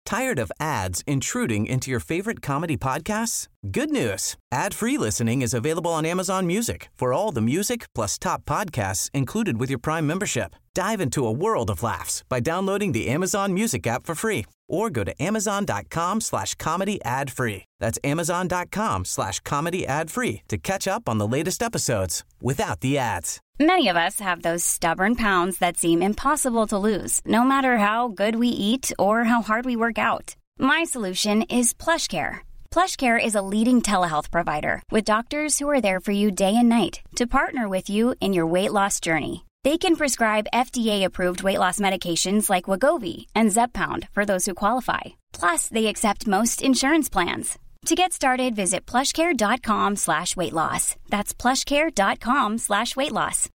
Tired of ads intruding into your favorite comedy podcasts? Good news. Ad-free listening is available on Amazon Music for all the music plus top podcasts included with your Prime membership. Dive into a world of laughs by downloading the Amazon Music app for free or go to amazon.com/comedy ad-free. That's amazon.com/comedy ad-free to catch up on the latest episodes without the ads. Many of us have those stubborn pounds that seem impossible to lose, no matter how good we eat or how hard we work out. My solution is PlushCare. PlushCare is a leading telehealth provider with doctors who are there for you day and night to partner with you in your weight loss journey. They can prescribe FDA-approved weight loss medications like Wegovy and Zepbound for those who qualify. Plus, they accept most insurance plans. To get started, visit plushcare.com/weightloss. That's plushcare.com/weightloss.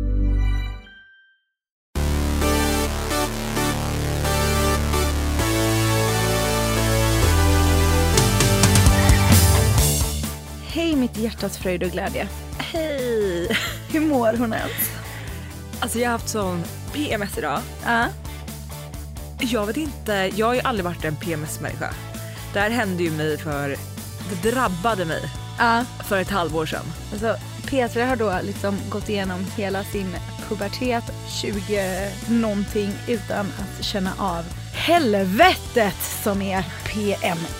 Hej mitt hjärtats fröjd och glädje. Hej! Hur mår hon ens? Alltså jag har haft sån PMS idag. Jag vet inte, jag har ju aldrig varit en PMS-människa. Det här hände ju mig det drabbade mig för ett halvår sedan. Alltså Petra har då liksom gått igenom hela sin pubertet 20 någonting utan att känna av helvetet som är PMS.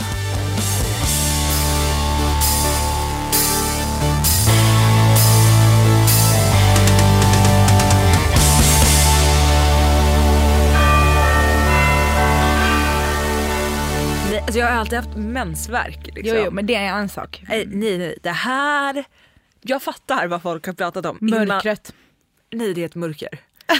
Alltså jag har alltid haft mensvärk liksom. Jo, men det är en sak. Nej, det här... Jag fattar vad folk har pratat om. Mörkret. Nej, det är ett mörker.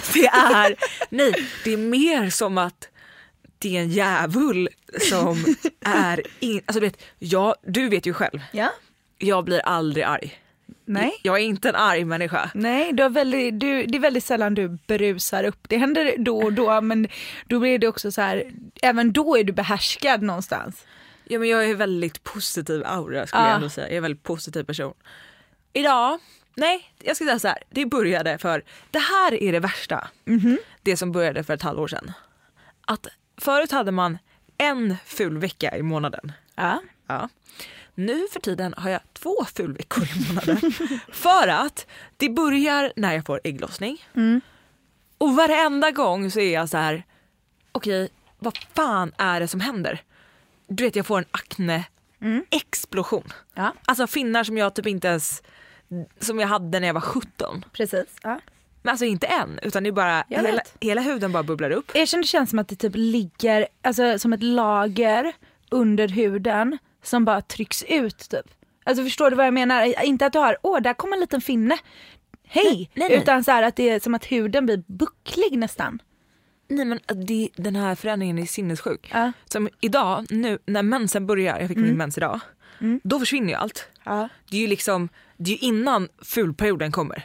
Det är mer som att det är en djävul som är... Alltså du vet ju själv. Ja. Jag blir aldrig arg. Nej. Jag är inte en arg människa. Nej, det är väldigt sällan du brusar upp. Det händer då och då, men då blir det också så här, även då är du behärskad någonstans. Ja, men jag är väldigt positiv aura skulle jag ändå säga. Jag är en väldigt positiv person. Idag, jag ska säga så här, det började för, det här är det värsta. Det som började för ett halvår sedan. Att förut hade man en ful vecka i månaden. Ja. Nu för tiden har jag 2 fulveckor i månaden. För att det börjar när jag får ägglossning. Och varenda gång så är jag så här: okej, vad fan är det som händer? Du vet, jag får en akne-explosion. Ja. Alltså finnar som jag typ inte ens... Som jag hade när jag var 17. Precis, ja. Men alltså inte än, utan det är bara hela huden bara bubblar upp. Jag känner det känns som att det typ ligger alltså, som ett lager under huden som bara trycks ut typ. Alltså förstår du vad jag menar? Inte att du har, där kommer en liten finne. Hej! Nej. Utan så här att det är som att huden blir bucklig nästan. Nej, men den här förändringen är sinnessjuk. Som idag, nu när mensen börjar, jag fick min mens idag, då försvinner ju allt. Det är ju liksom, det är ju innan fulperioden kommer.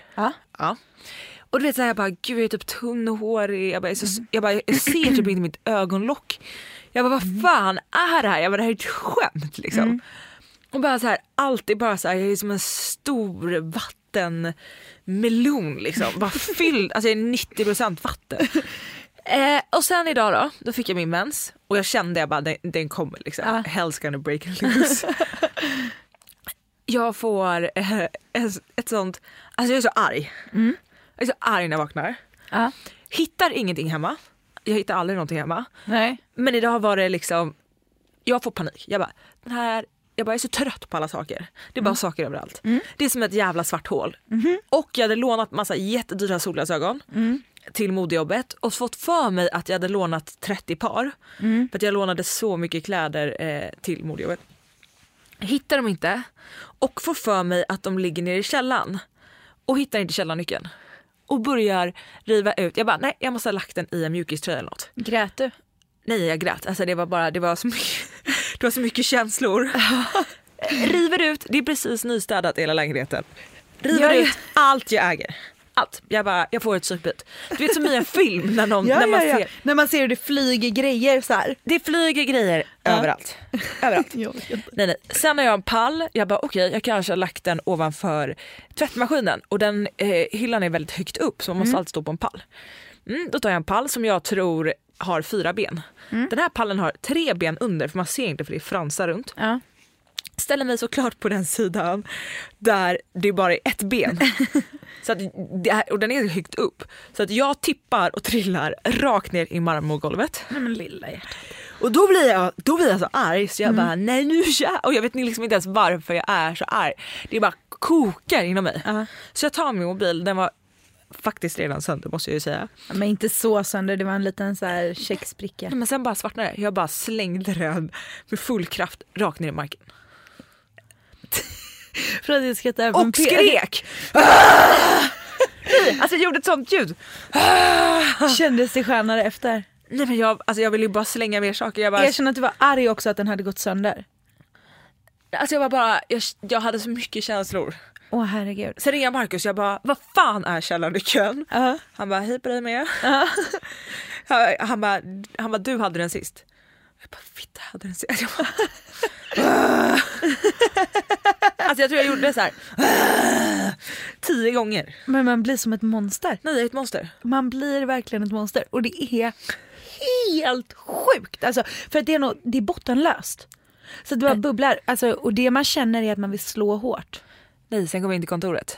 Och du vet så här, jag bara, gud jag är typ tunn och hårig. Jag ser typ inte mitt ögonlock. Jag bara, vad fan är det här? Jag bara, det här är ett skämt liksom. Och bara så här, allt är bara så här, jag är som en stor vattenmelon liksom. Bara fylld, alltså jag är 90% vatten. Och sen idag då fick jag min mens. Och jag kände, jag bara, den kommer liksom. Hell's gonna break loose. Jag får ett sånt, alltså jag är så arg. Jag är så arg när jag vaknar. Hittar ingenting hemma. Jag hittar aldrig någonting hemma. Nej. Men idag var det liksom, jag får panik. Jag är så trött på alla saker. Det är bara saker överallt. Det är som ett jävla svart hål. Och jag hade lånat massa jättedyra solglasögon till modejobbet och fått för mig att jag hade lånat 30 par. För att jag lånade så mycket kläder till modejobbet. Hittar dem inte och får för mig att de ligger nere i källaren. Och hittar inte källarnyckeln. Och börjar riva ut. Jag bara, nej, jag måste ha lagt den i en mjukiströja eller något. Grät du? Nej, jag grät. Alltså det var så mycket känslor. River ut, det är precis nystädat hela lägenheten. River ut allt jag äger. Allt. Jag får ett psykbit. Du vet som i en film när ser... När man ser hur det flyger grejer så här. Det flyger grejer överallt. Överallt. Nej. Sen har jag en pall. Jag bara okej, jag kanske har lagt den ovanför tvättmaskinen. Och den hyllan är väldigt högt upp så man måste alltid stå på en pall. Då tar jag en pall som jag tror har 4 ben. Den här pallen har 3 ben under, för man ser inte för det är fransar runt. Ja. Ställer mig såklart på den sidan där det bara är ett ben. Så att och den är högt upp. Så att jag tippar och trillar rakt ner i marmorgolvet. Nej men lilla hjärtat. Och då blir jag så arg så jag bara nej nu och jag vet liksom inte ens varför jag är så arg. Det bara kokar inom mig. Så jag tar min mobil, den var faktiskt redan sönder måste jag ju säga. Ja, men inte så sönder, det var en liten så här checkspricka. Men sen bara svartnade jag bara slängde den med full kraft rakt ner i marken. För att jag skrattar och skrek! Alltså jag gjorde ett sånt ljud. Kändes det skönare efter? Nej men jag ville ju bara slänga mer saker. Jag känner att du var arg också att den hade gått sönder. Alltså jag hade så mycket känslor. Åh herregud. Sen ringde Marcus, jag bara, vad fan är källarnyckeln? Han bara, hej på dig med. Han bara, du hade den sist. Jag bara, fitta, jag hade den sist. Alltså jag tror jag gjorde det så här 10 gånger. Men man blir som ett monster. Nej, det är ett monster. Man blir verkligen ett monster. Och det är helt sjukt. Alltså, för att det är bottenlöst. Så det bara bubblar. Alltså, och det man känner är att man vill slå hårt. Nej, sen kom jag in till kontoret.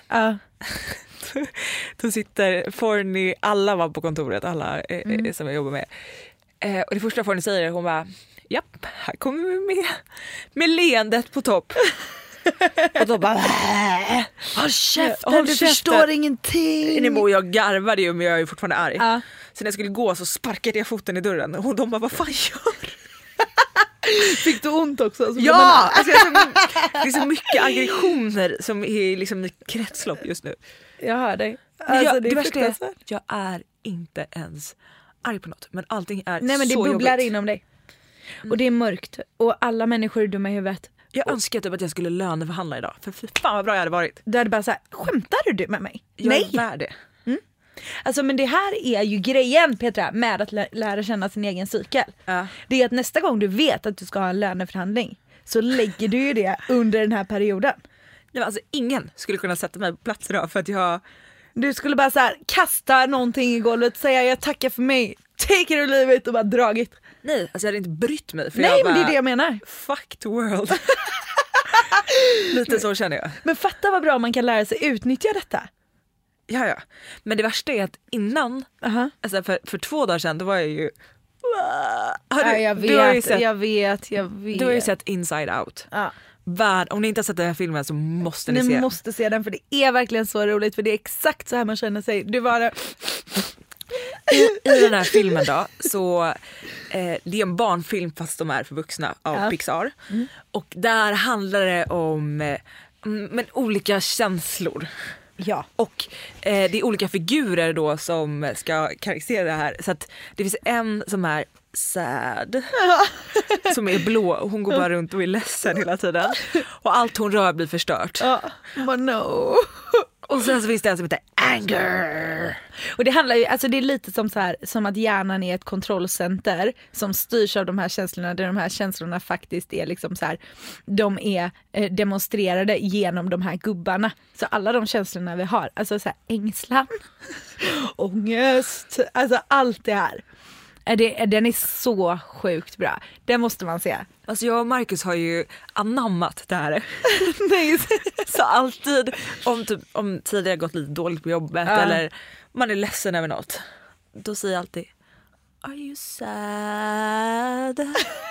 Då sitter Forni, alla var på kontoret, alla som jag jobbar med. Och det första Forni säger, hon bara, japp, här kommer vi med leendet på topp. Och då bara, håll käften, du förstår ingenting. Nej, och jag garvade ju, men jag är ju fortfarande arg. Så när jag skulle gå så sparkade jag foten i dörren. Och de bara, vad fan gör? Fick du ont också? Ja! Alltså, det är så mycket aggressioner som är liksom i kretslopp just nu. Jag hör dig. Alltså, det värsta är, jag är inte ens arg på något. Men allting är så nej, men det bubblar jobbigt inom dig. Och det är mörkt. Och alla människor är dumma i huvudet. Jag önskar typ att jag skulle löneförhandla idag. För fan vad bra jag hade varit. Du hade bara så här, skämtar du med mig? Jag är värd det. Alltså men det här är ju grejen, Petra, med att lära känna sin egen cykel. Det är att nästa gång du vet att du ska ha en löneförhandling så lägger du ju det under den här perioden. Nej, alltså ingen skulle kunna sätta mig på plats idag för att du skulle bara så här kasta någonting i golvet, säga jag tackar för mig, take it or leave it och bara dragit. Nej, alltså jag hade inte brytt mig. För nej, jag bara, men det är det jag menar. Fuck the world. Lite så känner jag. Men fatta vad bra man kan lära sig utnyttja detta. Ja. Men det värsta är att innan, alltså för 2 dagar sedan, då var jag ju... Jag vet. Du har ju sett Inside Out. Om ni inte har sett den här filmen så måste ni se. Ni måste se den, för det är verkligen så roligt. För det är exakt så här man känner sig. Du var I den här filmen då, så det är en barnfilm fast de är för vuxna av Pixar. Och där handlar det om olika känslor. Ja. Och det är olika figurer då som ska karaktärisera det här. Så att det finns en som är sad, som är blå, och hon går bara runt och är ledsen hela tiden. Och allt hon rör blir förstört. But no. Och sen så finns det en som heter anger. Och det handlar ju, alltså det är lite som så här, som att hjärnan är ett kontrollcenter som styrs av de här känslorna, där de här känslorna faktiskt är liksom så här, de är demonstrerade genom de här gubbarna. Så alla de känslorna vi har, alltså så här, ängslan, ångest, alltså allt det här. Den är så sjukt bra. Den måste man se. Alltså jag och Marcus har ju anammat det här. Så alltid om tidigare gått lite dåligt på jobbet eller man är ledsen över något, då säger jag alltid, are you sad?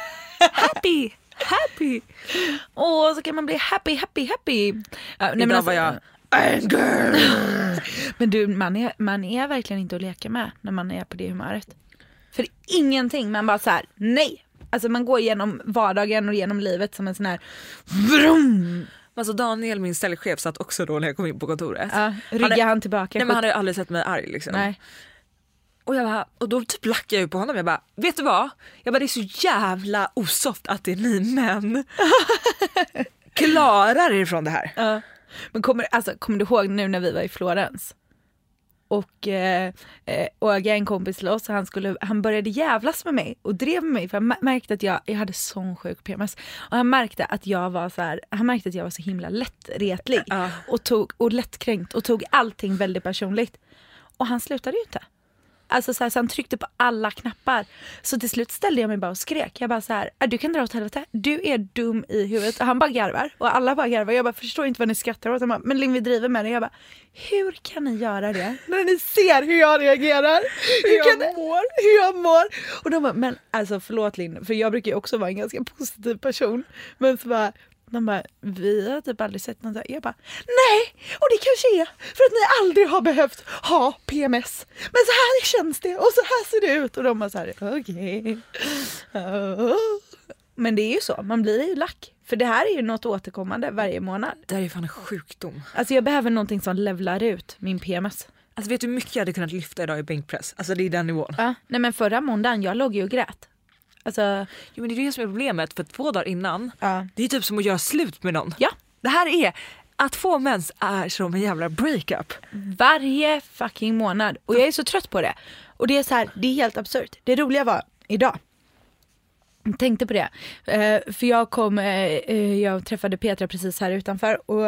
Happy. Så kan man bli happy. Nej, men alltså, var jag anger. Men du, man är verkligen inte att leka med när man är på det humöret. För ingenting, man bara så här, nej. Alltså man går igenom vardagen och genom livet som en sån här vrum. Alltså Daniel, min ställchef, satt också då när jag kom in på kontoret. Ryggar han tillbaka. Nej, men han hade aldrig sett mig arg liksom. Nej. Och då typ lackade jag ju på honom. Jag bara, vet du vad? Det är så jävla osoft att det är ni män klarar er från det här. Men kommer du ihåg nu när vi var i Florens? Och jag är en kompis till oss, han började jävlas med mig och drev med mig, för han märkte att jag hade sån sjuk PMS, och han märkte att jag var så himla lättretlig och lättkränkt och tog allting väldigt personligt, och han slutade ju inte. Alltså så han tryckte på alla knappar. Så till slut ställde jag mig bara och skrek. Jag bara så här, du kan dra åt helvete. Du är dum i huvudet. Och han bara garvar. Och alla bara garvar. Jag bara förstår inte vad ni skrattar åt. Bara, men Linn, vi driver med det. Jag bara, hur kan ni göra det? När ni ser hur jag reagerar. Hur jag mår. Och de bara, men alltså förlåt Linn. För jag brukar ju också vara en ganska positiv person. Men så bara, de bara, vi har typ aldrig sett något där. Jag bara, nej, och det kanske är för att ni aldrig har behövt ha PMS. Men så här känns det och så här ser det ut. Och de bara så här, okej. Men det är ju så, man blir ju lack. För det här är ju något återkommande varje månad. Det här är fan en sjukdom. Alltså jag behöver någonting som levlar ut min PMS. Alltså vet du hur mycket jag hade kunnat lyfta idag i bänkpress? Alltså det är den nivån. Ja, nej men förra måndagen, jag låg ju och grät. Alltså, jo men det är det som är problemet, för 2 dagar innan, ja. Det är typ som att göra slut med någon. Ja. Det här är, att få mens är som en jävla breakup. Varje fucking månad. Och jag är så trött på det. Och det är så här, det är helt absurt. Det roliga var idag. Jag tänkte på det. För jag träffade Petra precis här utanför. Och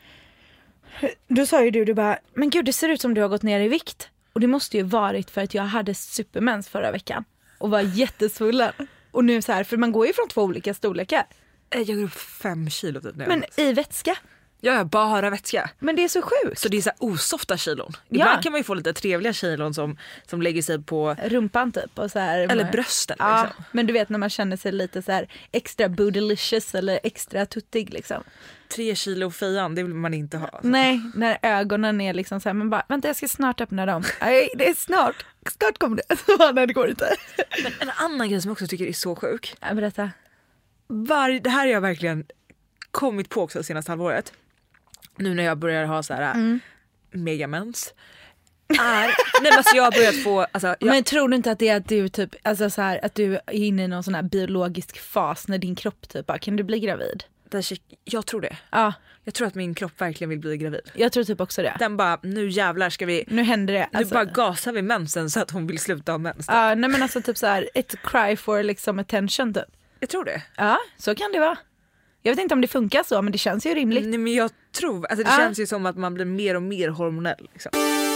då sa ju du bara, men gud det ser ut som du har gått ner i vikt. Och det måste ju varit för att jag hade supermens förra veckan. Och var jättesvullen. Och nu så här, för man går ju från 2 olika storlekar. Jag går upp 5 kilo typ nu. Men i vätska. Ja, bara vätska. Men det är så sjukt. Så det är så här osofta kilon. Ja. Ibland kan man ju få lite trevliga kilon som lägger sig på rumpan typ. Och så här, eller brösten. Ja, liksom. Men du vet när man känner sig lite så här extra bootylicious eller extra tuttig liksom. 3 kilo fejan, det vill man inte ha. Alltså. Nej, när ögonen är liksom så här, men bara, vänta jag ska snart öppna dem. Nej, det är snart kommer det. Nej, det går inte. Men en annan grej som jag också tycker är så sjuk. Ja, berätta. Det här har jag verkligen kommit på också det senaste halvåret. Nu när jag börjar ha så här megamens. Nej men alltså jag har börjat få Men tror du inte att det är att du typ alltså så här, att du är inne i någon sån här biologisk fas när din kropp typ bara, kan du bli gravid? Jag tror det. Ja. Jag tror att min kropp verkligen vill bli gravid. Jag tror typ också det. Den bara, nu jävlar ska vi. Nu händer det. Nu bara gasar vi mensen så att hon vill sluta ha mens. Ja, nej men alltså typ så här, ett cry for liksom attention typ. Jag tror det. Ja, så kan det vara. Jag vet inte om det funkar så, men det känns ju rimligt. Nej men jag tror, alltså det känns ju som att man blir mer och mer hormonell liksom.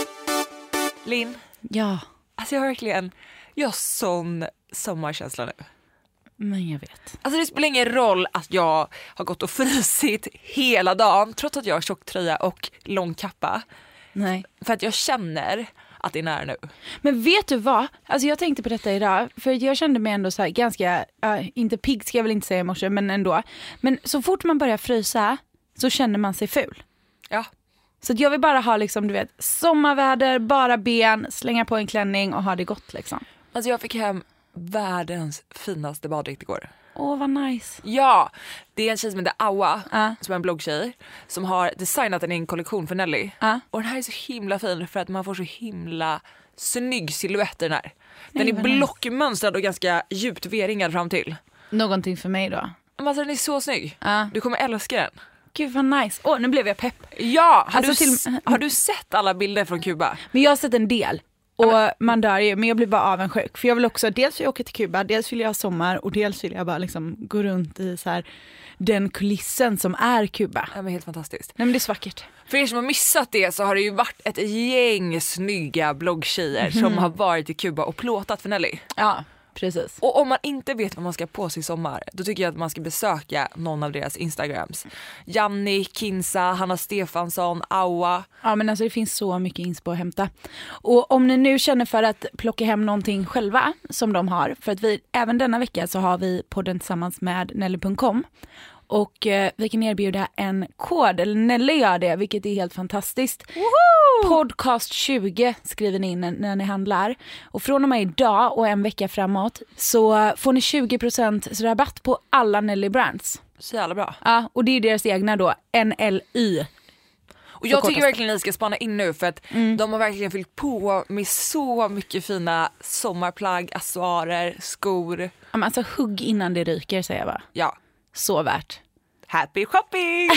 Linn. Ja. Alltså jag har sån sommarkänsla nu. Men jag vet. Alltså det spelar ingen roll att jag har gått och frysit hela dagen trots att jag har tjock tröja och lång kappa. Nej. För att jag känner att det är nära nu. Men vet du vad? Alltså jag tänkte på detta idag. För jag kände mig ändå så här ganska, inte pigg ska jag väl inte säga i morse, men ändå. Men så fort man börjar frysa så känner man sig ful. Ja. Så att jag vill bara ha liksom, du vet, sommarväder, bara ben, slänga på en klänning och ha det gott liksom. Alltså jag fick hem världens finaste baddräkt igår. Åh, vad nice. Ja, det är en tjej som heter Awa, som är en bloggtjej, som har designat en kollektion för Nelly. Och den här är så himla fin för att man får så himla snygg silhuett i den här. Den är blockmönstrad och ganska djupt V-ringad fram till. Någonting för mig då. Men alltså den är så snygg. Du kommer älska den. Gud vad nice. Åh, nu blev jag pepp. Ja, har du sett alla bilder från Kuba? Men jag har sett en del. Och man dör ju, men jag blir bara avundsjuk. För jag vill också, dels vill jag åka till Kuba, dels vill jag ha sommar och dels vill jag bara liksom gå runt i så här, den kulissen som är Kuba. Ja, men helt fantastiskt. Nej men det är så vackert. För er som har missat det så har det ju varit ett gäng snygga bloggtjejer som har varit i Kuba och plåtat för Nelly. Ja, precis. Och om man inte vet vad man ska på sig i sommar, då tycker jag att man ska besöka någon av deras Instagrams. Janni, Kinsa, Hanna Stefansson, Awa. Ja men alltså det finns så mycket inspo att hämta. Och om ni nu känner för att plocka hem någonting själva som de har, för att även denna vecka så har vi podden tillsammans med Nelly.com. Och vi kan erbjuda en kod, eller Nelly gör det, vilket är helt fantastiskt. Woho! Podcast 20 skriver ni in när ni handlar. Och från och med idag och en vecka framåt så får ni 20% rabatt på alla Nelly brands. Så jävla bra. Ja, och det är deras egna då, NLY. Och jag tycker verkligen ni ska spana in nu för att de har verkligen fyllt på med så mycket fina sommarplagg, accessoarer, skor. Ja, men alltså hugg innan det ryker säger jag bara. Ja. Så värt. Happy shopping!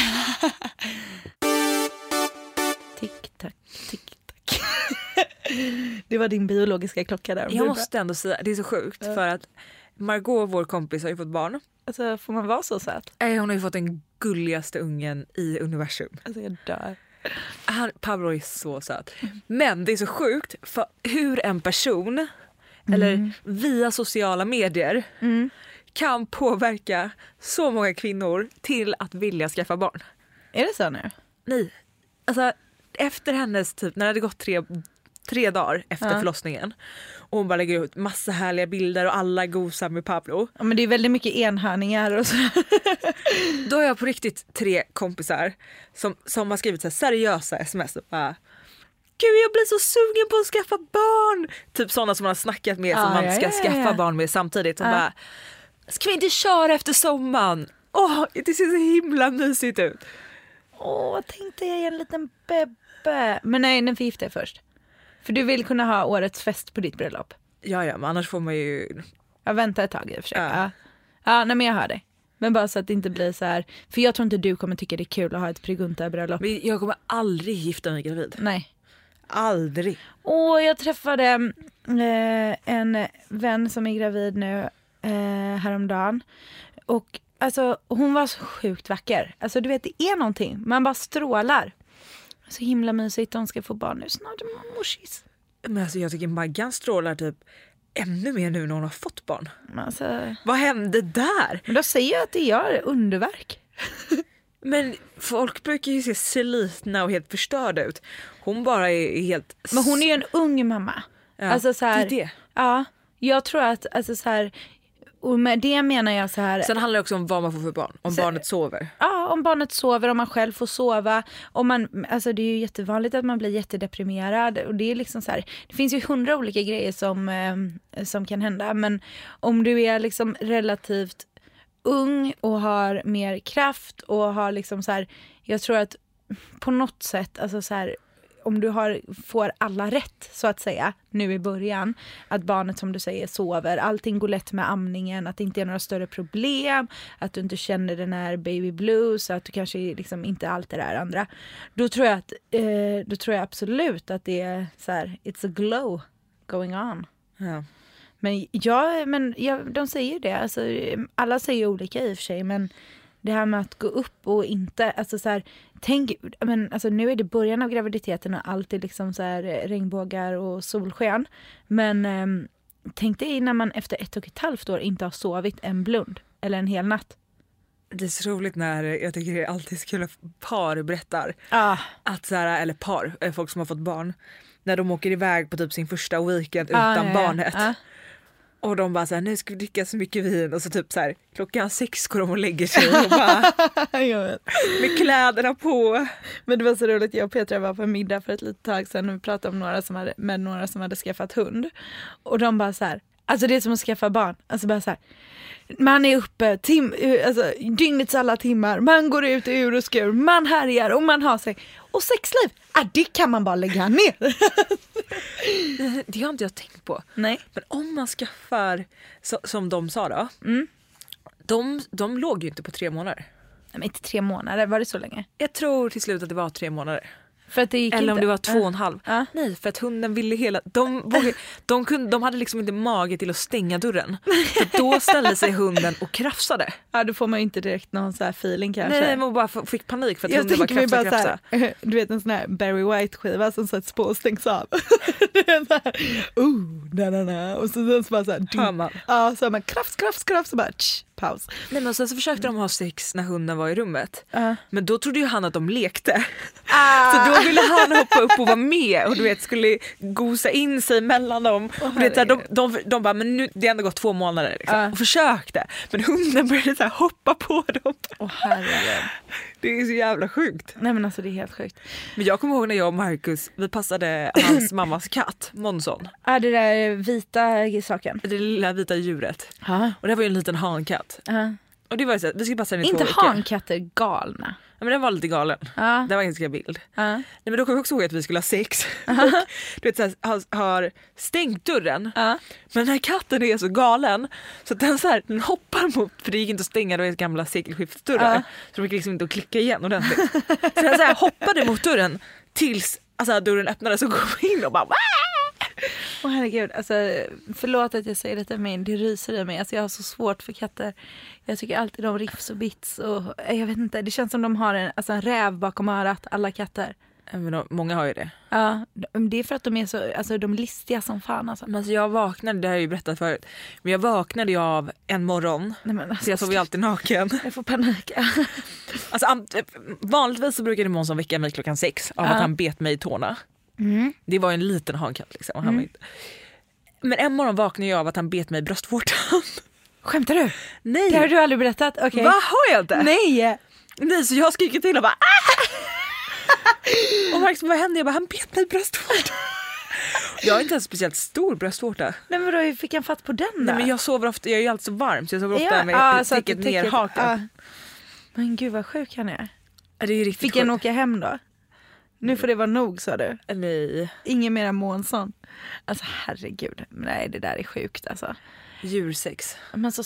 Tick-tack, tick-tack. Det var din biologiska klocka där. Jag måste ändå säga, det är så sjukt för att Margot, vår kompis, har ju fått barn. Alltså får man vara så söt? Hon har ju fått den gulligaste ungen i universum. Alltså jag dör. Pablo är så söt. Men det är så sjukt för hur en person eller via sociala medier kan påverka så många kvinnor till att vilja skaffa barn. Är det så nu? Nej, alltså efter hennes typ, när det hade gått tre dagar efter förlossningen och hon bara lägger ut massa härliga bilder och alla gosar med Pablo. Ja, men det är väldigt mycket enhörningar och så. Då har jag på riktigt 3 kompisar som har skrivit så här seriösa sms och bara, gud jag blir så sugen på att skaffa barn. Typ sådana som man har snackat med som man ska skaffa barn med samtidigt. Och bara, ska vi inte köra efter sommaren? Det ser så himla mysigt ut. Tänkte jag en liten bebbe. Men nej, den får gifta först. För du vill kunna ha årets fest på ditt bröllop. Ja, men annars får man ju... Jag väntar ett tag i och för sig. Ja, nej, men jag hör dig. Men bara så att det inte blir så här. För jag tror inte du kommer tycka det är kul att ha ett pregunta-bröllop. Men jag kommer aldrig gifta mig gravid. Nej. Aldrig. Jag träffade en vän som är gravid nu häromdagen. Och alltså, hon var så sjukt vacker. Alltså du vet, det är någonting. Man bara strålar. Så himla mysigt, hon ska få barn nu snart. Morsis. Men alltså jag tycker Maggan strålar typ ännu mer nu när hon har fått barn. Alltså... Vad hände där? Men då säger jag att det gör underverk. Men folk brukar ju se slitna och helt förstörda ut. Hon bara är helt... Men hon är ju en ung mamma. Ja, alltså så här, det är det. Ja, jag tror att alltså så här, och med det menar jag så här. Sen handlar det också om vad man får för barn. Om barnet sover. Ja, om barnet sover, om man själv får sova. Om man, alltså det är ju jättevanligt att man blir jättedeprimerad. Och det är liksom så här, det finns ju 100 olika grejer som kan hända. Men om du är liksom relativt ung och har mer kraft och har liksom så här, jag tror att på något sätt, alltså så här, om du får alla rätt så att säga nu i början, att barnet som du säger sover, allting går lätt med amningen, att det inte är några större problem, att du inte känner den här baby blues, att du kanske liksom inte allt är det där andra, då tror jag absolut att det är så här, it's a glow going on. Ja. Men de säger det, alltså, alla säger olika i och för sig, men det här med att gå upp och inte, alltså så här, tänk, men alltså nu är det början av graviditeten och allt är liksom så här regnbågar och solsken. Men tänk dig när man efter 1,5 år inte har sovit en blund eller en hel natt. Det är så roligt när, jag tycker det är alltid så kul att par berättar. Att så här, eller par, folk som har fått barn, när de åker iväg på typ sin första weekend utan barnet. Och de bara så här, nu ska vi dricka så mycket vin. Och så typ så här, 6:00 går de och lägger sig och bara med kläderna på. Men det var så roligt, jag och Petra var på middag för ett litet tag sedan och vi pratade om några som hade skaffat hund. Och de bara så här, alltså det är som att skaffa barn. Alltså bara så här, man är uppe alltså, dygnets alla timmar, man går ut ur och skur, man härjar och man har sig. Och sexliv, det kan man bara lägga ner. Det har inte jag tänkt på. Nej. Men om man skaffar, som de sa då, de låg ju inte på 3 månader. Nej, men inte 3 månader, var det så länge? Jag tror till slut att det var 3 månader. För att det gick eller inte. Om det var 2,5. Nej, för att hunden ville hela... De hade liksom inte mage till att stänga dörren. För då ställde sig hunden och krafsade. Ja, då får man ju inte direkt någon så här feeling kanske. Nej, man bara fick panik för att hunden bara krafsa. Du vet en sån här Barry White-skiva som sätts på och stängs av. Det är så här, och så bara så här... Ja, så man kraft, så bara paus. Nej, men sen så försökte de ha sex när hunden var i rummet. Men då trodde ju han att de lekte. Så då ville han hoppa upp och vara med och du vet, skulle gosa in sig mellan dem. Och vet, så här, de bara, men nu, det har ändå gått 2 månader liksom, och försökte. Men hunden började så här, hoppa på dem. Det är så jävla sjukt. Nej, men alltså det är helt sjukt. Men jag kommer ihåg när jag och Marcus, vi passade hans mammas katt, Monson. Det där vita saken. Det lilla vita djuret. Och det var ju en liten hankatt. Och det var så att vi skulle passa den i 2 veckor. Inte hankatter galna. Ja, men den var lite galen. Det var en ganska bild. Nej, men då kom jag också ihåg att vi skulle ha sex. Och, du vet, så här, har stängt dörren. Men den här katten är så galen så att den hoppar mot, för det gick inte att stänga då gamla sekelskiftdörrar. Så de gick liksom inte att klicka igen ordentligt. Så den så här hoppade mot dörren tills alltså, dörren öppnades och kom in och bara... Herregud, alltså, förlåt att jag säger detta, men det ryser i mig. Alltså, jag har så svårt för katter. Jag tycker alltid de riffs och bits och jag vet inte, det känns som de har en räv bakom örat, alla katter. Men många har ju det. Ja, det är för att de är så, alltså de är listiga som fan alltså. Men alltså jag vaknade, det har jag ju berättat förut, men jag vaknade ju av en morgon. Nej, men alltså, så jag sov ju alltid naken. Jag får panik. Alltså, vanligtvis så brukade Månsson väcka mig 6:00 av att han bet mig i tårna. Det var en liten hankatt liksom. Han var inte... Men en morgon vaknade jag av att han bet mig i bröstvårtan. Skämtar du? Nej. Det har du aldrig berättat? Okay. Vad har jag inte? Nej, så jag skriker till och bara och Marcus, vad hände? Jag bara, han bet mig i bröstvårtan. Jag har inte en speciellt stor bröstvårta. Nej, men då fick han fatt på den där. Nej, men jag sover ofta, jag är ju alltid så varm så jag sover ofta med täcket ner hakan. Men gud vad sjuk han är. Det är ju riktigt fick han åka hem då? Nu får det vara nog, sa du. Nej. Ingen mera Månsson. Alltså herregud. Nej, det där är sjukt alltså. Djursex. Men så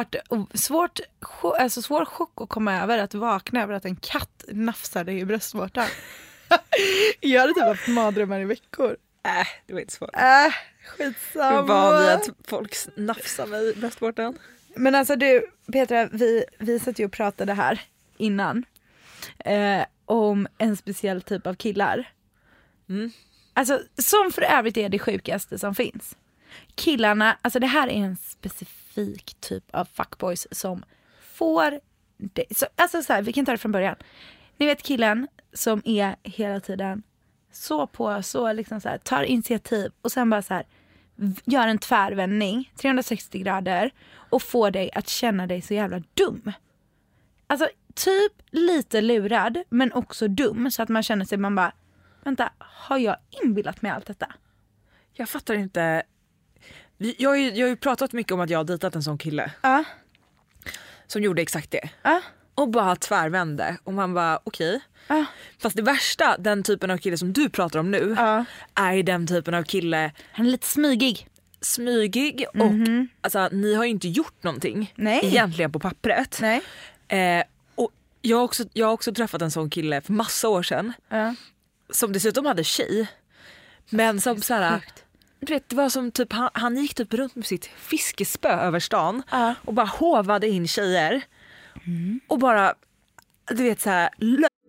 svår chock att komma över, att vakna över att en katt nafsade i bröstvårtan. Jag hade typ haft mardrömmar i veckor. Det var inte svårt. Skitsamma. Hur var det att folk nafsar mig i bröstvårtan? Men alltså du, Petra, vi satt ju och pratade här innan om en speciell typ av killar. Alltså, som för övrigt är det sjukaste som finns. Killarna, alltså det här är en specifik typ av fuckboys som får det. Alltså så här, vi kan ta det från början. Ni vet killen som är hela tiden så liksom så här, tar initiativ och sen bara så här gör en tvärvändning 360 grader och får dig att känna dig så jävla dum. Alltså typ lite lurad men också dum, så att man känner sig, man bara, vänta, har jag inbillat mig allt detta? Jag fattar inte. Jag har ju pratat mycket om att jag har dejtat en sån kille som gjorde exakt det. Och bara tvärvände. Och man bara okej. Fast det värsta, den typen av kille som du pratar om nu är den typen av kille. Han är lite smygig och alltså, ni har ju inte gjort någonting egentligen på pappret. Nej. Och jag har också träffat en sån kille för massa år sedan som dessutom hade tjej. Men som så här, du vet, det var som typ han gick typ runt med sitt fiskespö över stan och bara hovade in tjejer och bara, du vet, så här.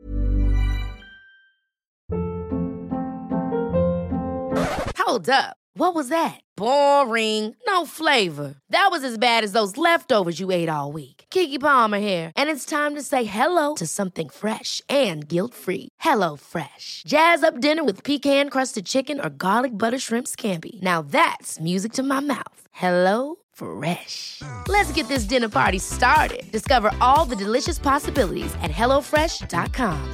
Hold up. What was that? Boring. No flavor. That was as bad as those leftovers you ate all week. Keke Palmer here, and it's time to say hello to something fresh and guilt-free. Hello Fresh. Jazz up dinner with pecan-crusted chicken or garlic butter shrimp scampi. Now that's music to my mouth. Hello Fresh. Let's get this dinner party started. Discover all the delicious possibilities at hellofresh.com.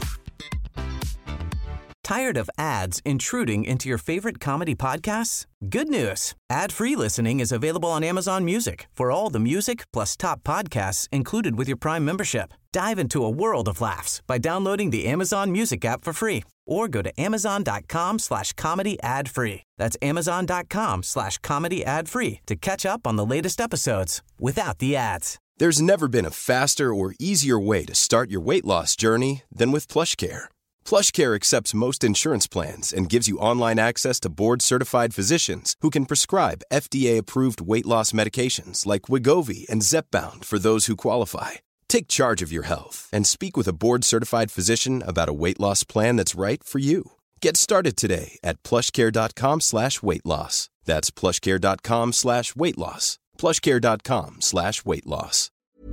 Tired of ads intruding into your favorite comedy podcasts? Good news. Ad-free listening is available on Amazon Music for all the music plus top podcasts included with your Prime membership. Dive into a world of laughs by downloading the Amazon Music app for free or go to amazon.com/comedy ad-free. That's amazon.com/comedy ad-free to catch up on the latest episodes without the ads. There's never been a faster or easier way to start your weight loss journey than with PlushCare. PlushCare accepts most insurance plans and gives you online access to board-certified physicians who can prescribe FDA-approved weight loss medications like Wegovy and Zepbound for those who qualify. Take charge of your health and speak with a board-certified physician about a weight loss plan that's right for you. Get started today at plushcare.com/weightloss. That's plushcare.com/weightloss. plushcare.com/weightloss.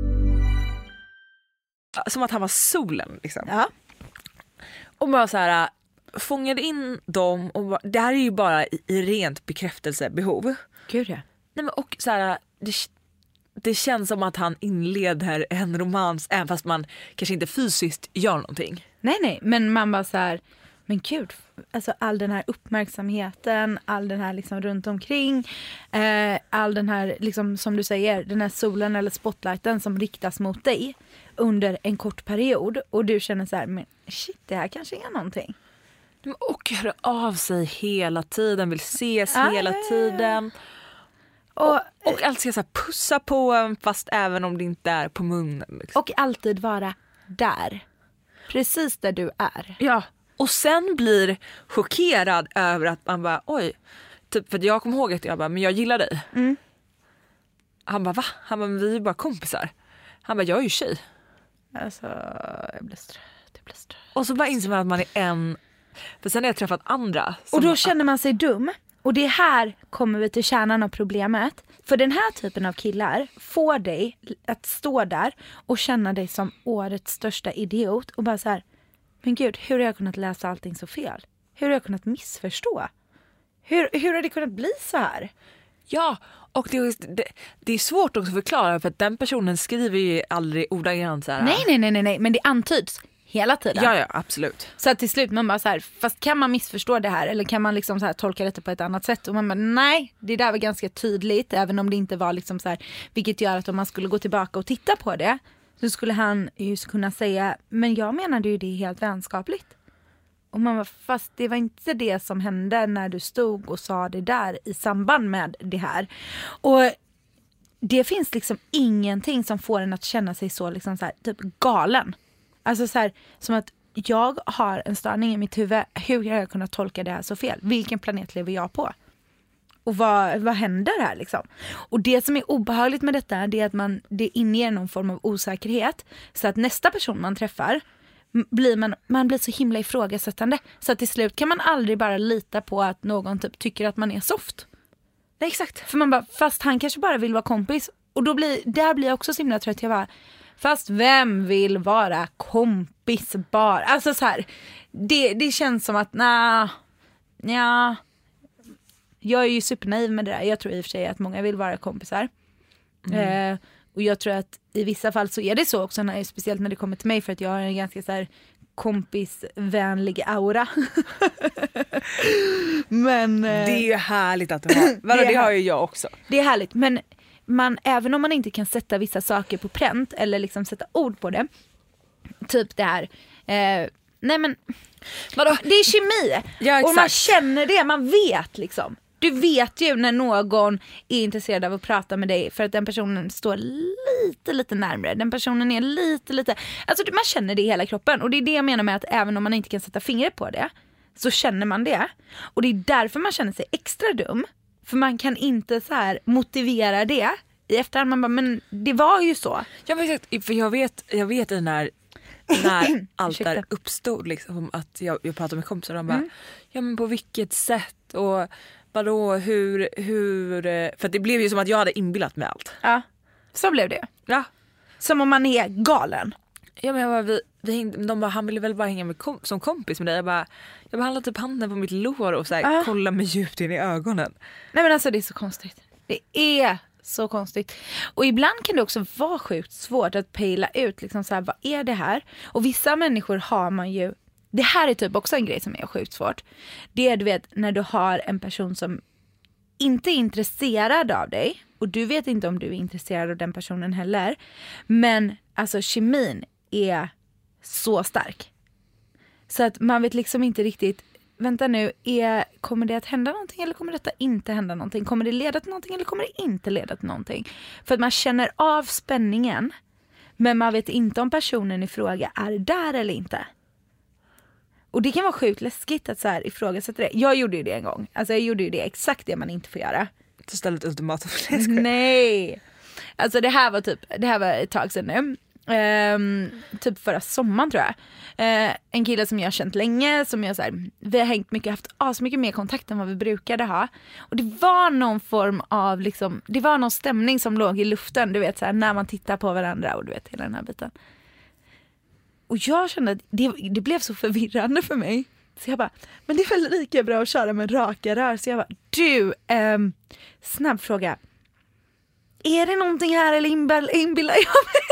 Som att han var solen liksom. Ja. Och bara så här fångade in dem och bara, det här är ju bara i rent bekräftelsebehov. Gud ja. Nej, men och så här, det känns som att han inleder en romans även fast man kanske inte fysiskt gör någonting. Nej, men man bara så här, men gud, alltså all den här uppmärksamheten, all den här liksom runt omkring, all den här liksom, som du säger, den här solen eller spotlighten som riktas mot dig under en kort period och du känner så här, men shit, det här kanske är någonting. Och hör av sig hela tiden, vill ses hela tiden. Och allt ska så här pussa på en, fast även om det inte är på munnen. Liksom. Och alltid vara där. Precis där du är. Ja. Och sen blir chockerad över att man bara, oj. Typ, för jag kommer ihåg att jag bara, men jag gillar dig. Han bara, va? Han bara, men vi är bara kompisar. Han bara, jag är ju tjej. Alltså, jag blir strött. Och så bara inser man att man är en För sen har jag träffat andra. Och då känner man sig dum. Och det här kommer vi till kärnan av problemet. För den här typen av killar får dig att stå där och känna dig som årets största idiot. Och bara så här, men gud, hur har jag kunnat läsa allting så fel? Hur har jag kunnat missförstå? Hur har det kunnat bli så här? Ja, och det är svårt också att förklara för att den personen skriver ju aldrig ordagrant så här. Nej, men det antyds hela tiden. Ja, absolut. Så att till slut man bara så här, fast kan man missförstå det här eller kan man liksom så här tolka det på ett annat sätt? Och man bara, nej, det där var ganska tydligt, även om det inte var liksom så här, vilket gör att om man skulle gå tillbaka och titta på det så skulle han ju kunna säga, men jag menade ju det helt vänskapligt. Och man var, fast det var inte det som hände när du stod och sa det där i samband med det här. Och det finns liksom ingenting som får en att känna sig så liksom så här, typ galen. Alltså så här, som att jag har en störning i mitt huvud. Hur har jag kunnat tolka det här så fel? Vilken planet lever jag på? Och vad händer här liksom? Och det som är obehagligt med detta är att det inger någon form av osäkerhet. Så att nästa person man träffar man blir så himla ifrågasättande. Så att till slut kan man aldrig bara lita på att någon typ tycker att man är soft. Nej, exakt. För man bara, fast han kanske bara vill vara kompis. Och då blir jag också så himla trött. Jag bara, fast vem vill vara kompis bara? Alltså så här, det känns som att ja, jag är ju supernaiv med det där. Jag tror i och för sig att många vill vara kompisar. Och jag tror att i vissa fall så är det så också, speciellt när det kommer till mig, för att jag har en ganska så här kompisvänlig aura. Men det är ju härligt att du har. Det har ju jag också. Det är härligt, men även om man inte kan sätta vissa saker på pränt eller liksom sätta ord på det, typ det här nej men vadå? Det är kemi. Ja, och man känner det, man vet liksom. Du vet ju när någon är intresserad av att prata med dig för att den personen står lite närmare. Den personen är lite, alltså man känner det i hela kroppen. Och det är det jag menar med att även om man inte kan sätta fingret på det så känner man det. Och det är därför man känner sig extra dum. För man kan inte så här motivera det i efterhand. Man bara, men det var ju så. Ja, men exakt, för jag vet när allt där uppstod liksom, att jag pratade med kompisar och de bara, ja men på vilket sätt och vadå, hur för det blev ju som att jag hade inbillat med allt. Ja, så blev det. Ja. Som om man är galen. Ja, men jag bara, de bara, han ville väl bara hänga med som kompis med dig. Jag bara hade typ handen på mitt lår och så här, kolla mig djupt in i ögonen. Nej men alltså det är så konstigt. Det är så konstigt. Och ibland kan det också vara sjukt svårt att pejla ut liksom så här, vad är det här? Och vissa människor har man ju, det här är typ också en grej som är sjukt svårt. Det är, du vet, när du har en person som inte är intresserad av dig och du vet inte om du är intresserad av den personen heller, men alltså kemin är så stark. Så att man vet liksom inte riktigt, vänta nu, kommer det att hända någonting eller kommer detta inte hända någonting? Kommer det leda till någonting eller kommer det inte leda till någonting? För att man känner av spänningen, men man vet inte om personen i fråga är där eller inte. Och det kan vara sjukt läskigt att så här ifrågasätta det. Jag gjorde ju det en gång. Alltså jag gjorde ju det exakt det man inte får göra. Du ställde ett ultimatum. Nej. Alltså det här var ett tag sedan nu. Typ förra sommaren tror jag. En kille som jag har känt länge, som jag så här, vi har hängt mycket, haft mycket mer kontakt än vad vi brukade ha. Och det var någon form av liksom, det var någon stämning som låg i luften, du vet så här, när man tittar på varandra och du vet hela den här biten. Och jag kände att det blev så förvirrande för mig. Så jag bara, men det är väl lika bra att köra med raka rör. Så jag bara, du, snabb fråga. Är det någonting här eller inbillar jag mig?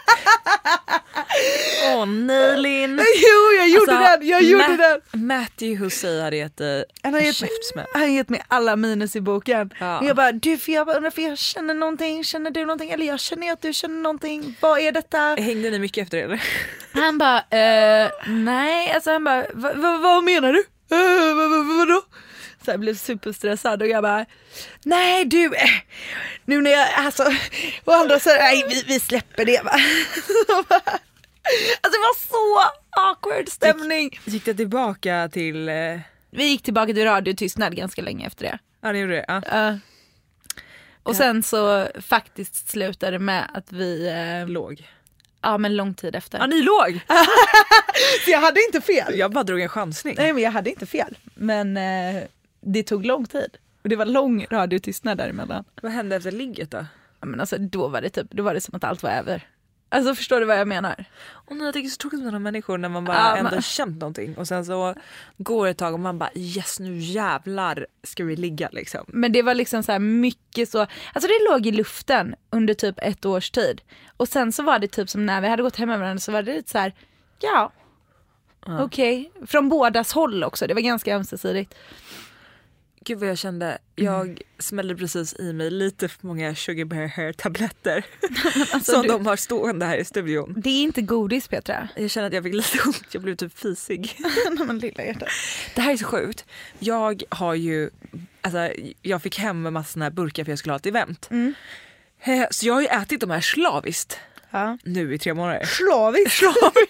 Åh nej, Linn. Jo, jag gjorde den. Matthew Hussey hade gett käftsmäll. Han har gett mig alla minus i boken. Ja. Jag bara, för jag känner någonting. Känner du någonting? Eller jag känner att du känner någonting. Vad är detta? Hängde ni mycket efter det eller? Han bara, nej. Alltså han bara, vad menar du? Vadå? Så jag blev superstressad och jag bara, nej du, nu när jag, alltså, och andra så nej vi släpper det va. Alltså det var så awkward stämning. Gick det tillbaka till... Vi gick tillbaka till radiotystnad ganska länge efter det. Ja, det gjorde det, ja. Och sen så faktiskt slutade med att vi... låg. Ja, men lång tid efter. Ja, ni låg! Så jag hade inte fel. Jag bara drog en chansning. Nej, men jag hade inte fel. Men det tog lång tid. Och det var lång radiotystnad däremellan. Vad hände efter ligget då? Ja, men alltså, då var det som att allt var över. Alltså förstår du vad jag menar? Och jag tycker så tråkigt med sådana människor när man bara ändå känt någonting. Och sen så går det ett tag och man bara yes, nu jävlar ska vi ligga liksom. Men det var liksom så här mycket så. Alltså det låg i luften under typ 1 års tid. Och sen så var det typ som när vi hade gått hem med varandra så var det lite så här. Ja, okej. Från bådas håll också, det var ganska ömsesidigt. Gud vad jag kände, jag smällde precis i mig lite för många Sugar Bear Hair tabletter alltså, som de har stående här i studion. Det är inte godis, Petra. Jag känner att jag fick lite ont, jag blev typ fisig. Men lilla hjärtat. Det här är så sjukt. Jag har ju, alltså jag fick hem en massa såna här burkar för jag skulle ha ett event. Så jag har ju ätit de här slaviskt. Ja. Nu i 3 månader. Slaviskt.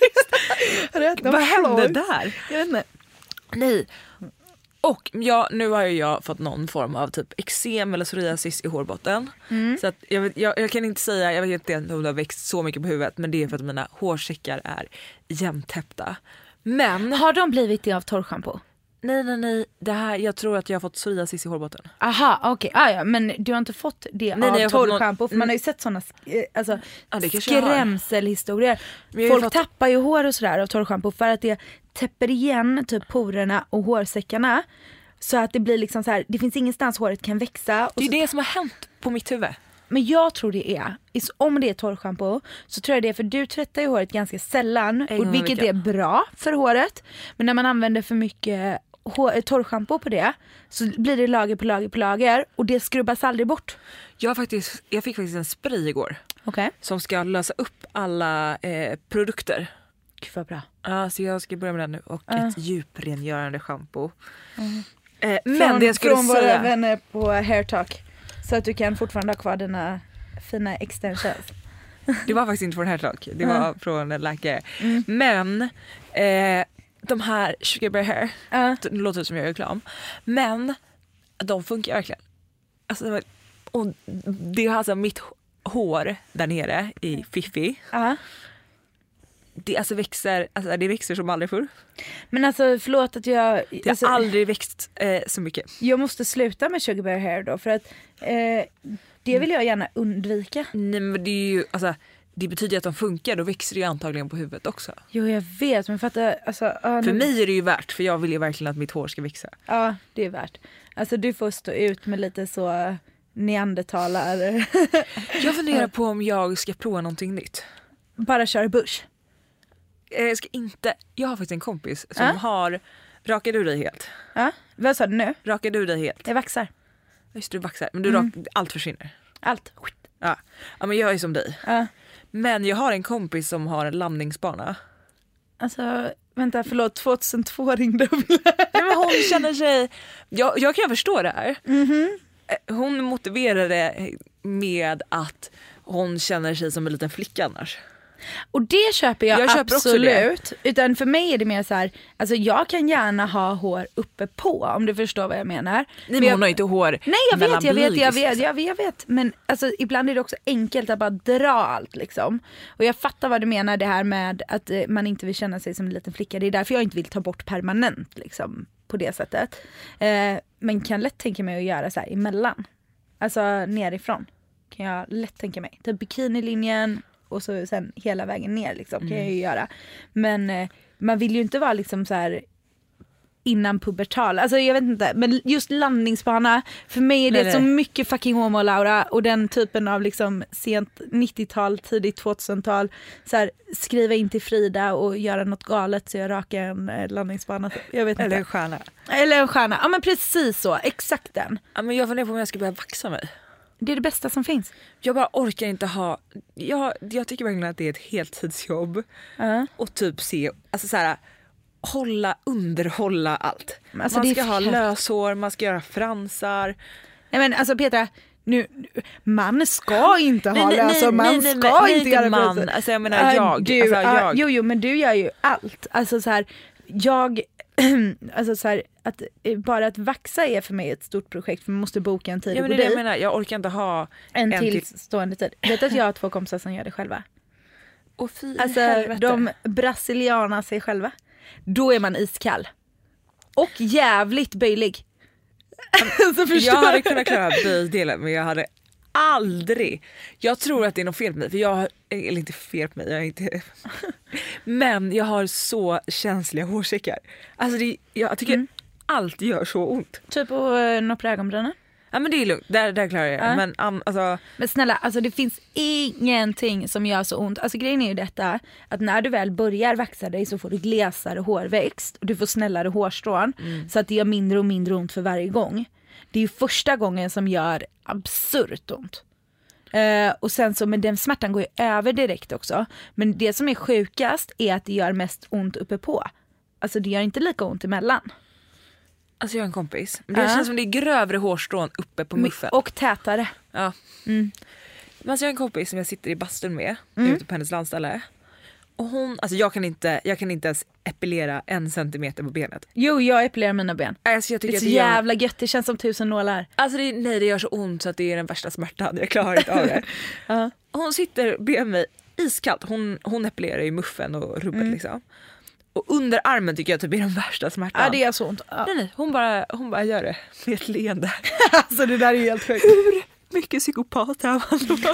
Vad hände där? Jag vet inte. Nej. Och nu har jag fått någon form av typ eksem eller psoriasis i hårbotten. Så att jag kan inte säga, jag vet inte om det har växt så mycket på huvudet, men det är för att mina hårsäckar är jämntäppta. Men har de blivit det av torrschampo? Nej, det här, jag tror att jag har fått psoriasis i hårbotten. Aha, okej. Ja, men du har inte fått det av torrschampo, för man har ju sett såna skrämselhistorier. Folk tappar ju hår och sådär av torrschampo för att det täpper igen typ porerna och hårsäckarna. Så att det blir liksom så här, det finns ingenstans håret kan växa. Det är det som har hänt på mitt huvud. Men jag tror det är, om det är torrschampo så tror jag det är för du tvättar ju håret ganska sällan, vilket är bra för håret. Men när man använder för mycket torrschampo på det så blir det lager på lager på lager och det skrubbas aldrig bort. Jag fick faktiskt en spray igår som ska lösa upp alla produkter. Gud vad bra. Ja, så jag ska börja med den nu och ett djuprengörande shampoo. Men det jag skulle från säga... våra vänner på Hair Talk så att du kan fortfarande ha kvar dina fina extensions. Det var faktiskt inte från Hair Talk, det var från en läkare. Men de här Sugar Bear Hair, det låter som jag gör reklam, men de funkar verkligen. Alltså, och det är alltså mitt hår där nere i Fifi. Det växer som aldrig förr. Men alltså förlåt att jag... Det har aldrig växt så mycket. Jag måste sluta med Sugar Bear Hair då för att det vill jag gärna undvika. Nej, men det är ju, alltså, det betyder att de funkar, då växer det ju antagligen på huvudet också. Jo, jag vet, men för mig är det ju värt, för jag vill ju verkligen att mitt hår ska växa. Ja, det är värt. Alltså du får stå ut med lite så neandertalar. Jag funderar på om jag ska prova någonting nytt. Bara köra bush. Jag har faktiskt en kompis som har... Rakar du dig helt? Ja, vad sa du nu? Rakar du dig helt? Jag vaxar. Just du vaxar, men allt försvinner. Allt. Ja, men jag är som dig. Men jag har en kompis som har en landningsbana. Alltså, vänta, förlåt, 2002 ringde upp. Ja, men hon känner sig... Jag kan förstå det här. Hon motiverar det med att hon känner sig som en liten flicka annars. Och det köper jag absolut. Utan för mig är det mer så här, alltså jag kan gärna ha hår uppe på, om du förstår vad jag menar. Nej, men hon har inte hår. Nej, jag vet. Men alltså, ibland är det också enkelt att bara dra allt liksom. Och jag fattar vad du menar, det här med att man inte vill känna sig som en liten flicka. Det är därför jag inte vill ta bort permanent liksom, på det sättet. Men kan lätt tänka mig att göra så här emellan. Alltså nerifrån kan jag lätt tänka mig. Typ bikinilinjen och så sen hela vägen ner liksom, kan jag ju göra. Men man vill ju inte vara liksom så här innan pubertal. Alltså jag vet inte, men just landningsbana för mig är det så mycket fucking homo, Laura, och den typen av liksom sent 90-tal, tidigt 2000-tal så här, skriva in till Frida och göra något galet så jag rakar en landningsbana. Jag vet inte. Eller en stjärna. Ja, men precis så, exakt den. Ja, men jag funderar på om jag ska börja vaxa mig. Det är det bästa som finns. Jag bara orkar inte ha... Jag tycker verkligen att det är ett heltidsjobb. Och typ alltså så här, underhålla allt. Alltså, man ska ha löshår, man ska göra fransar. Nej, men alltså Petra, man ska inte ha löshår, man ska inte göra fransar. Alltså jag menar jag. Jo, men du gör ju allt. Alltså så här, alltså så här, att bara att vaxa är för mig ett stort projekt, för man måste boka en tid och gå dit. Jag orkar inte ha en till stående tid. Vet att jag har 2 kompisar som gör det själva. Och fy alltså helvete. de brasilianar sig själva. Då är man iskall. Och jävligt böjlig. Så Jag hade kunnat klara böjdelen, men jag hade aldrig. Jag tror att det är något fel på mig, för jag har, eller inte fel på mig, jag är inte men jag har så känsliga hårsäckar. Alltså jag tycker allt gör så ont. Typ att nå på ögonbrynen. Ja, men det är lugnt, där klarar jag det. Men snälla, alltså det finns ingenting som gör så ont. Alltså grejen är ju detta, att när du väl börjar vaxa dig så får du glesare hårväxt och du får snällare hårstrån, så att det gör mindre och mindre ont för varje gång. Det är ju första gången som gör absurt ont. Och sen så, men den smärtan går ju över direkt också. Men det som är sjukast är att det gör mest ont uppe på. Alltså det gör inte lika ont emellan. Alltså jag har en kompis, men det känns som det är grövre hårstrån uppe på muffen. Och tätare. Ja. Men alltså jag har en kompis som jag sitter i bastun med ute på hennes landställe. Och hon, alltså jag kan inte ens epilera 1 centimeter på benet. Jo, jag epilerar mina ben. Alltså jag tycker det är så att jävla gött, det känns som 1000 nålar. Alltså det gör så ont så att det är den värsta smärtan. Jag klarar inte av det. Hon sitter bredvid mig iskallt. Hon epilerar ju muffen och rubbet liksom. Och under armen tycker jag typ är den värsta smärtan. Ja, det är så ont. Ja. Nej, hon bara gör det med ett leende. Alltså det där är helt sjukt. Hur mycket psykopat är man då?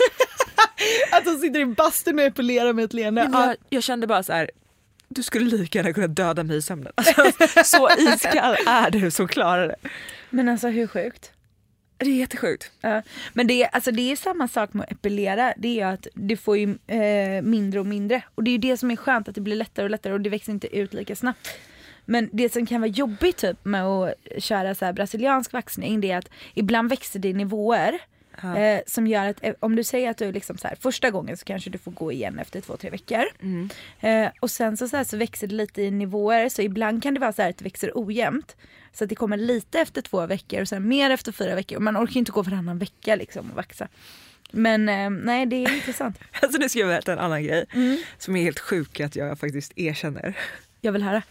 Att hon sitter i bastun och epilerar med ett leende. Jag kände bara så här: du skulle lika gärna kunna döda mig i sömnen. Alltså, så iskall är du som klarar det. Men alltså hur sjukt? Det är jättesjukt. Men det är samma sak med att epilera. Det är att det får ju mindre och mindre. Och det är ju det som är skönt, att det blir lättare och lättare och det växer inte ut lika snabbt. Men det som kan vara jobbigt typ med att köra så här brasiliansk vaxning, det är att ibland växer det i nivåer. Som gör att om du säger att du liksom så här, första gången så kanske du får gå igen efter 2-3 veckor. Och sen så växer det lite i nivåer, så ibland kan det vara så här att det växer ojämnt, så att det kommer lite efter 2 veckor och sen mer efter 4 veckor, och man orkar inte gå varannan vecka liksom och vaxa. Men nej, det är intressant. Alltså nu ska jag berätta en annan grej som är helt sjuk att jag faktiskt erkänner. Jag vill höra.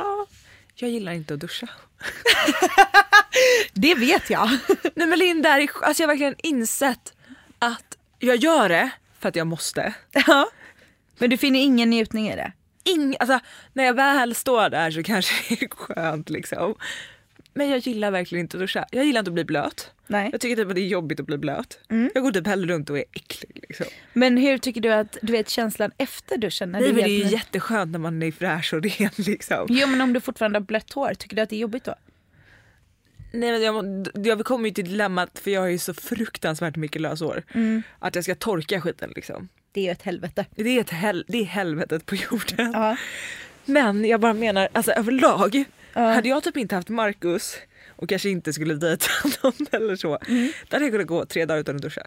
Jag gillar inte att duscha. Det vet jag. Nej men Linda, alltså jag har verkligen insett att jag gör det för att jag måste. Ja. Men du finner ingen njutning i det? Alltså när jag väl står där så kanske det är skönt liksom. Men jag gillar verkligen inte att duscha. Jag gillar inte att bli blöt. Nej. Jag tycker typ att det är jobbigt att bli blöt. Jag går typ hellre runt och är äcklig liksom. Men hur tycker du att, du vet känslan efter duschen? När Nej, men det är ju jätteskönt när man är fräsch och ren liksom. Jo, men om du fortfarande har blött hår, tycker du att det är jobbigt då? Nej, men jag kommer ju till dilemmat, för jag har ju så fruktansvärt mycket lösår. Att jag ska torka skiten liksom. Det är ju ett helvete. Det är helvetet på jorden. Men jag bara menar, alltså överlag hade jag typ inte haft Marcus och kanske inte skulle dejta någon eller så, då hade jag kunnat gå 3 dagar utan att duscha.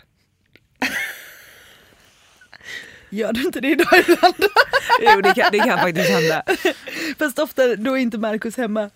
Gör du inte det idag ibland? Jo, det kan faktiskt hända. Fast ofta då är inte Marcus hemma.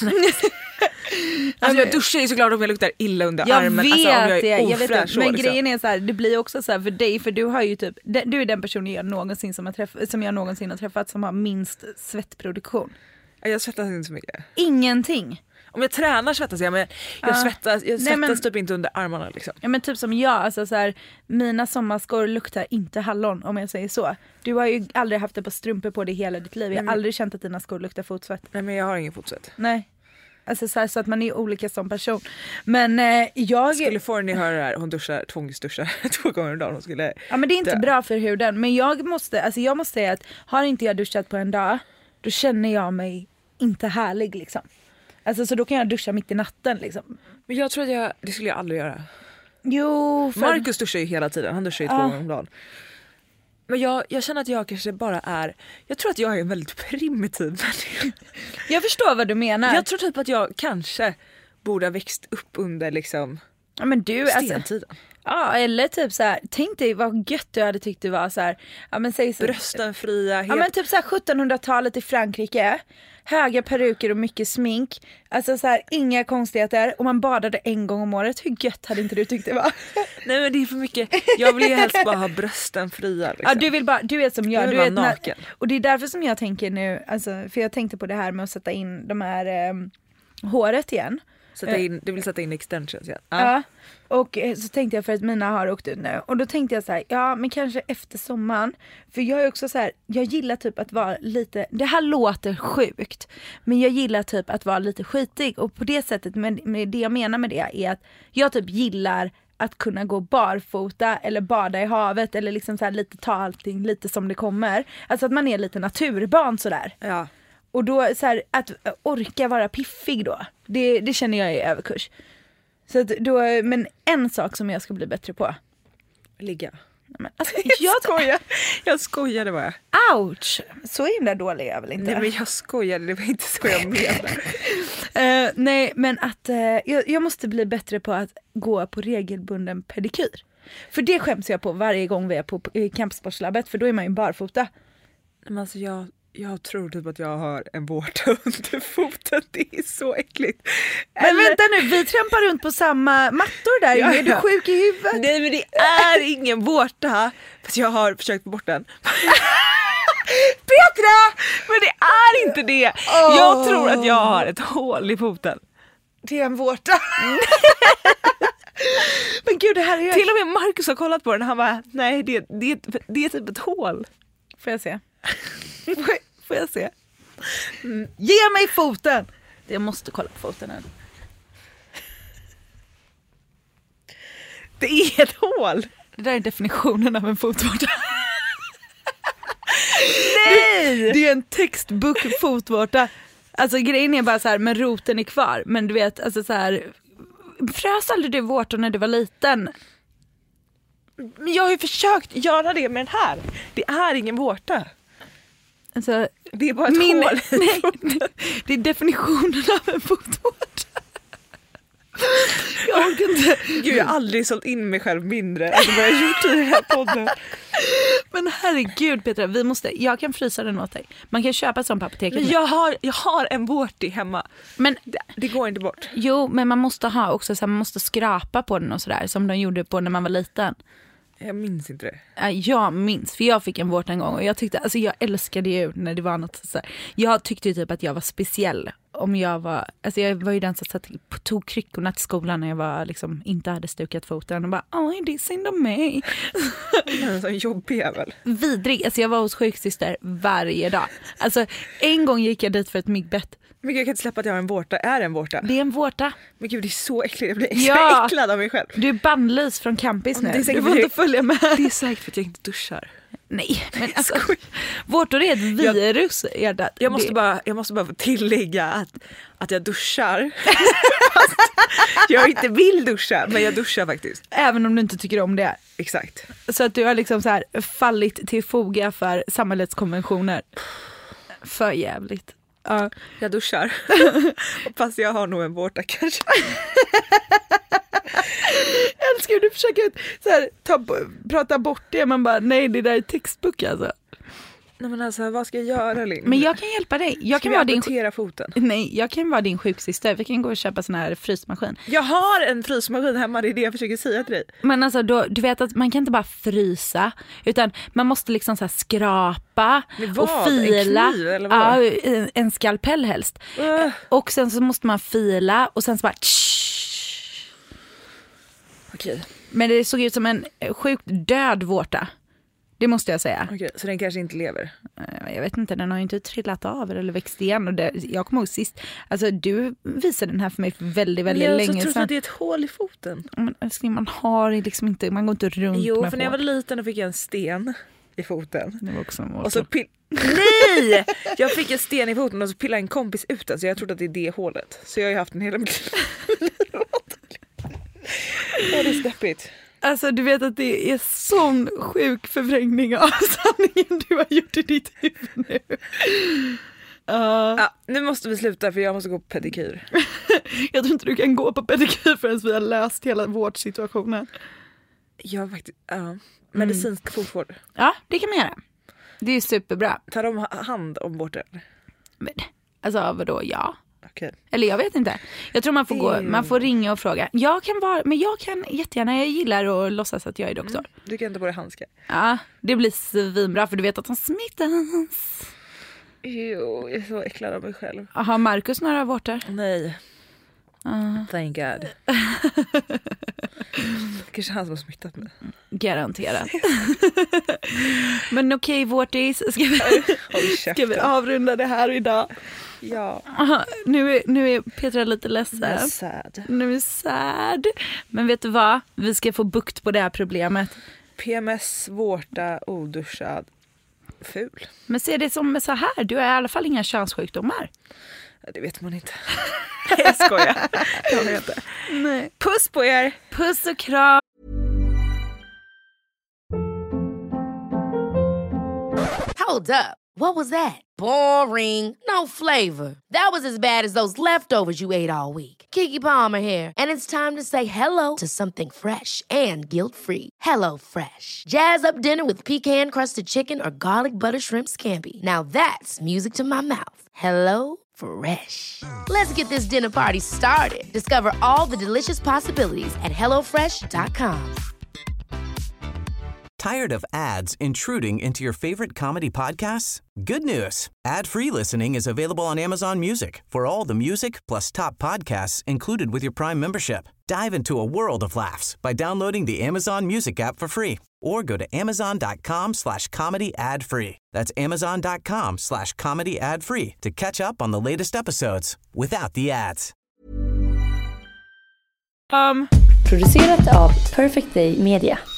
Alltså jag duschar ju såklart om jag luktar illa under armen. Vet, alltså om jag är jag vet ofräsch. men grejen är så här, det blir också så här för dig, för du har ju typ, du är den personen jag någonsin har träffat som har minst svettproduktion. Jag svettas inte så mycket. Ingenting. Om jag tränar svettas jag, men jag svettas typ inte under armarna liksom. Ja, men typ som jag, alltså så här, mina sommarskor luktar inte hallon, om jag säger så. Du har ju aldrig haft ett par strumpor på dig hela ditt liv. Jag har aldrig känt att dina skor luktar fotsvett. Nej, men jag har ingen fotsvett. Nej. Alltså så att man är olika som person. Men jag... Skulle Forni höra det här, hon tvångsduschar 2 gånger om dagen. Hon skulle ja, men det är inte bra för huden. Men jag måste säga att har inte jag duschat på en dag, då känner jag mig inte härlig liksom. Alltså så då kan jag duscha mitt i natten liksom. Men jag tror att det skulle jag aldrig göra. Jo, för... Marcus duschar ju hela tiden, han duschar ju 2 gånger om dagen. Men jag känner att jag kanske bara är... Jag tror att jag är en väldigt primitiv människa. Jag förstår vad du menar. Jag tror typ att jag kanske borde ha växt upp under liksom... Ja, men du, stentiden. Alltså, ja, eller typ så här, tänk dig vad gött du hade tyckt det var så här, ja men säg så, brösten fria, helt... ja men typ så här 1700-talet i Frankrike, höga peruker och mycket smink, alltså så här, inga konstigheter, och man badade 1 gång om året. Hur gött hade inte du tyckt det var? Nej, men det är för mycket. Jag vill ju helst bara ha brösten fria liksom. Ja, du är som jag vill du vara vet, naken. Och det är därför som jag tänker nu, alltså, för jag tänkte på det här med att sätta in de här håret igen. Du vill sätta in extensions, ja. Ja. Och så tänkte jag för att mina har åkt ut nu. Och då tänkte jag så här, ja men kanske efter sommaren. För jag är också så här, jag gillar typ att vara lite, det här låter sjukt. Men jag gillar typ att vara lite skitig. Och på det sättet, med det jag menar med det är att jag typ gillar att kunna gå barfota eller bada i havet. Eller liksom så här lite ta allting lite som det kommer. Alltså att man är lite naturbarn sådär. Ja. Och då så här, att orka vara piffig då. Det känner jag är överkurs. Så att då, men en sak som jag ska bli bättre på. Ligga. Men, alltså, Jag skojade bara. Ouch! Så himla dålig är jag väl inte. Nej men jag skojade, det var inte så jag menade. Nej men att jag måste bli bättre på att gå på regelbunden pedikyr. För det skäms jag på varje gång vi är på kampsportslabbet. För då är man ju barfota. Men alltså jag tror typ att jag har en vårta under foten. Det är så äckligt. Men vänta nu, vi trampar runt på samma mattor där. Ja. Är du sjuk i huvudet? Nej men det är ingen vårta. Fast jag har försökt få bort den. Petra! Men det är inte det. Jag tror att jag har ett hål i foten. Det är en vårta. Men gud, det här är... Till och med Marcus har kollat på den. Han bara, nej det är typ ett hål. Får jag se? Får jag se? Ge mig foten! Jag måste kolla på foten nu. Det är ett hål. Det där är definitionen av en fotvårta. Nej! Det är en textbook fotvårta. Alltså grejen är bara så här, men roten är kvar. Men du vet, alltså så här, frös aldrig du vårtor när du var liten? Men jag har ju försökt göra det med den här. Det är ingen vårta. Alltså, det är bara ett hål. Nej, det är definitionen av en fotvårta. Jag orkar inte. Gud, jag har aldrig sålt in mig själv mindre än vad jag har gjort i den här podden. Men herregud Petra, jag kan frysa den åt dig. Man kan köpa sån på apoteket. Men jag har en vårtig hemma. Men det går inte bort. Jo, men man måste ha också så här, man måste skrapa på den och sådär som de gjorde på när man var liten. Jag minns inte det. Jag minns, för jag fick en vårta en gång och jag tyckte, alltså jag älskade ju när det var något så här. Jag tyckte ju typ att jag var speciell om jag var ju den som tog kryckorna till skolan när jag var liksom inte hade stukat foten och bara, det är synd om mig. En sån jobbig jävel. Vidrig, alltså jag var hos sjuksyster varje dag. Alltså en gång gick jag dit för ett myggbett. Men jag kan inte släppa att jag har en vårta. Är det en vårta? Det är en vårta. Men gud, det är så äckligt. Jag blir så äcklad av mig själv. Du är bannlys från campus nu. Du får inte följa med. Det är säkert för att jag inte duschar. Nej, men alltså vårtor är ett virus. Jag måste bara få tillägga att jag duschar. Jag inte vill duscha, men jag duschar faktiskt. Även om du inte tycker om det. Exakt. Så att du har liksom så här fallit till foga för samhällets konventioner. För jävligt. Jag duschar. Fast jag har nog en vårta kanske. Jag älskar hur du försöker så här, prata bort det. Man bara, nej det där är textbok alltså. Nej men alltså, vad ska jag göra Linn? Men jag kan hjälpa dig. Jag kan vara din foten. Nej, jag kan vara din sjuksyster. Vi kan gå och köpa sån här frysmaskin. Jag har en frysmaskin hemma, det är det jag försöker säga till dig. Men alltså du vet att man kan inte bara frysa, utan man måste liksom så här skrapa och fila. En kniv, eller vad? Ja, en skalpell helst. Och sen så måste man fila och sen så bara Okej. Men det såg ut som en sjukt död vårta. Det måste jag säga. Okej, så den kanske inte lever? Jag vet inte, den har ju inte trillat av eller växt igen. Och jag kommer ihåg sist, alltså du visade den här för mig för väldigt länge sedan. Jag tror att det är ett hål i foten. Men älskling, man har liksom inte, man går inte runt Jo, med för när jag var liten fick jag en sten i foten. Det var också en och så Nej! Jag fick en sten i foten och så pillade en kompis ut den, så jag trodde att det är det hålet. Så jag har ju haft en hela mitt liv. Det är steppigt. Alltså du vet att det är sån sjuk förvrängning av sanningen du har gjort i ditt huvud nu. Nu måste vi sluta för jag måste gå på pedikyr. Jag tror inte du kan gå på pedikyr förrän vi har löst hela vårdsituationen. Ja, faktiskt. Medicinsk fotvård. Ja, det kan man göra. Det är superbra. Tar de hand om vården? Alltså vadå, ja. Okay. Eller jag vet inte. Jag tror man får ringa och fråga. Jag kan jättegärna, jag gillar att låtsas att jag är doktor. Du kan inte bara handska. Ja, det blir svinbra för du vet att de smittas. Jo, jag är så äcklad av mig själv. Har Marcus några vårtor? Nej. Thank God. Kanske han som har smittat mig. Garanterat. Men okej, vårtis. Ska vi avrunda det här idag? Ja. Nu är Petra lite ledsen. Nu är sad. Men vet du vad? Vi ska få bukt på det här problemet. PMS, vårta, oduschad, ful. Men se det som så här. Du har i alla fall inga könssjukdomar. Det vet man inte. Jag skojar. Jag vet inte. Nej. Puss på er. Puss och kram. Hold up. What was that? Boring. No flavor. That was as bad as those leftovers you ate all week. Keke Palmer here, and it's time to say hello to something fresh and guilt-free. Hello Fresh. Jazz up dinner with pecan-crusted chicken or garlic butter shrimp scampi. Now that's music to my mouth. Hello Fresh. Let's get this dinner party started. Discover all the delicious possibilities at hellofresh.com. Tired of ads intruding into your favorite comedy podcasts? Good news. Ad-free listening is available on Amazon Music for all the music plus top podcasts included with your Prime membership. Dive into a world of laughs by downloading the Amazon Music app for free or go to amazon.com/comedy ad-free. That's amazon.com/comedy ad-free to catch up on the latest episodes without the ads. Producerat av Perfect Day Media.